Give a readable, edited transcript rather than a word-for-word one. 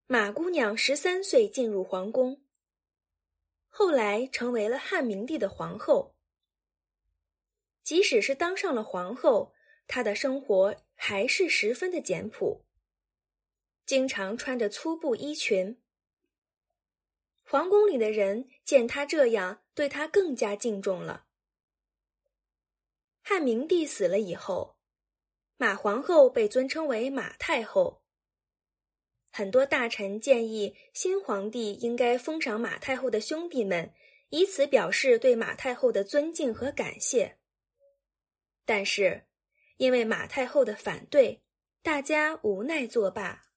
马姑娘13岁进入皇宫，后来成为了汉明帝的皇后。即使是当上了皇后，她的生活还是十分的简朴，经常穿着粗布衣裙。皇宫里的人见她这样，对她更加敬重了。汉明帝死了以后，马皇后被尊称为马太后。很多大臣建议新皇帝应该封赏马太后的兄弟们，以此表示对马太后的尊敬和感谢。但是，因为马太后的反对，大家无奈作罢。